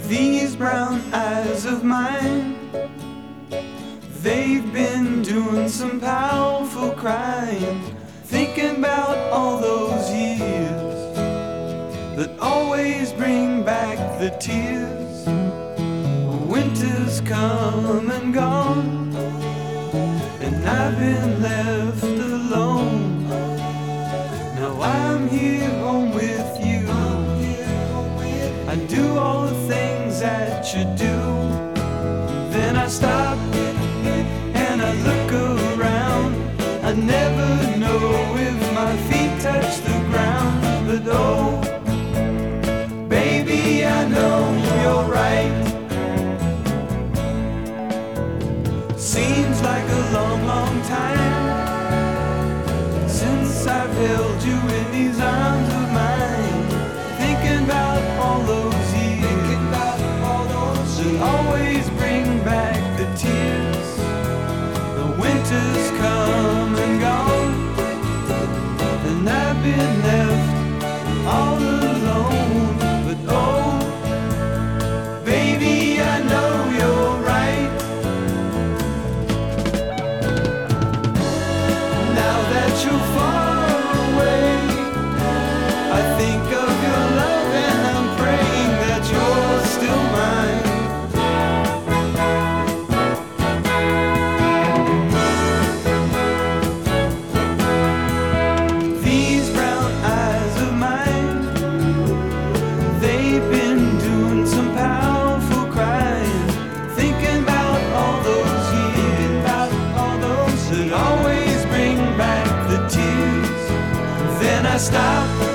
These brown eyes of mine, they've been doing some powerful crying, thinking about all those years that always bring back the tears. Winter's come and gone, and I've been left alone. Now I'm here home with you. I do all the things that you do. Then I stop and I look around. I never know if my feet touch the ground. But oh, baby, I know you're right. Seems like a long, long time since I've held you in these arms of mine. Thinking about all those years that always bring back the tears. The winter's come and gone, and I've been left all alone. But oh, baby, I know you're right. Now that you're far away, I think of your love and I'm praying that you're still mine. These brown eyes of mine, they've been doing some powerful crying, thinking about all those years, about all those that always bring back the tears. Then I stop